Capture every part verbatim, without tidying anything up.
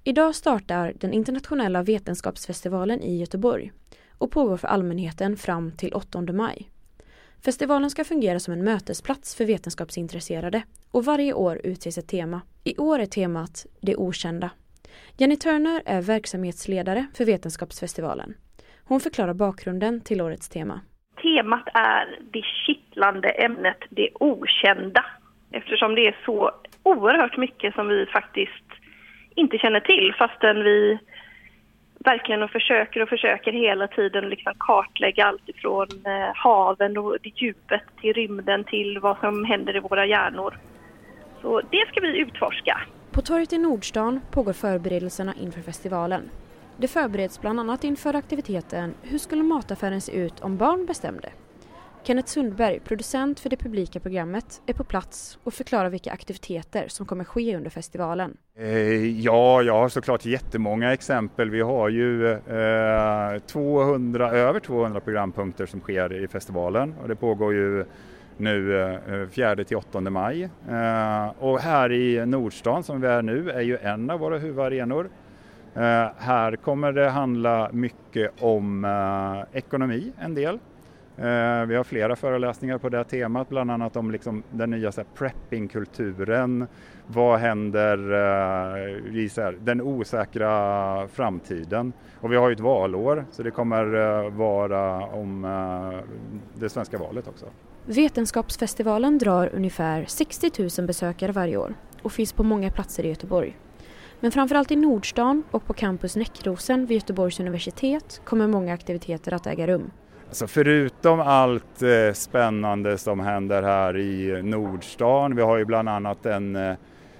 Idag startar den internationella vetenskapsfestivalen i Göteborg och pågår för allmänheten fram till åttonde maj. Festivalen ska fungera som en mötesplats för vetenskapsintresserade och varje år utses ett tema. I år är temat Det okända. Jenny Turner är verksamhetsledare för vetenskapsfestivalen. Hon förklarar bakgrunden till årets tema. Temat är det kittlande ämnet det okända, eftersom det är så oerhört mycket som vi faktiskt inte känner till, fastän vi verkligen och försöker och försöker hela tiden liksom kartlägga allt ifrån eh, haven och det djupet till rymden till vad som händer i våra hjärnor. Så det ska vi utforska. På torget i Nordstan pågår förberedelserna inför festivalen. Det förbereds bland annat inför aktiviteten Hur skulle mataffären se ut om barn bestämde? Kenneth Sundberg, producent för det publika programmet, är på plats och förklarar vilka aktiviteter som kommer ske under festivalen. Eh, ja, jag har såklart jättemånga exempel. Vi har ju eh, tvåhundra, över tvåhundra programpunkter som sker i festivalen och det pågår ju nu eh, fjärde till åttonde maj. Eh, och här i Nordstan som vi är nu är ju en av våra huvudarenor. Eh, här kommer det handla mycket om eh, ekonomi en del. Eh, vi har flera föreläsningar på det här temat, bland annat om liksom den nya så här, preppingkulturen. Vad händer eh, i så här, den osäkra framtiden? Och vi har ju ett valår så det kommer eh, vara om eh, det svenska valet också. Vetenskapsfestivalen drar ungefär sextio tusen besökare varje år och finns på många platser i Göteborg. Men framförallt i Nordstan och på campus Näckrosen vid Göteborgs universitet kommer många aktiviteter att äga rum. Alltså förutom allt eh, spännande som händer här i Nordstan, vi har ju bland annat en eh,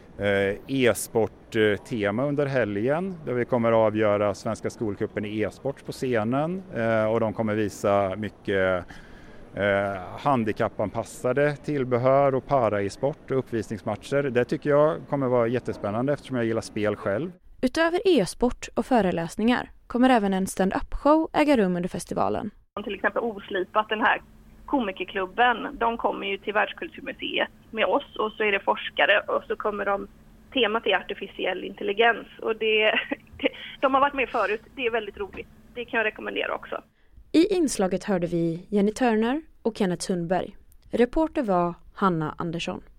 e-sport-tema under helgen där vi kommer att avgöra Svenska skolcupen i e-sport på scenen eh, och de kommer visa mycket eh, handikappanpassade tillbehör och para-e-sport och uppvisningsmatcher. Det tycker jag kommer vara jättespännande eftersom jag gillar spel själv. Utöver e-sport och föreläsningar kommer även en stand-up-show äga rum under festivalen. Till exempel Oslipat, den här komikerklubben, de kommer ju till Världskulturmuseet med oss och så är det forskare och så kommer de, temat är artificiell intelligens och det, de har varit med förut, det är väldigt roligt, det kan jag rekommendera också. I inslaget hörde vi Jenny Turner och Kenneth Sundberg. Reporter var Hanna Andersson.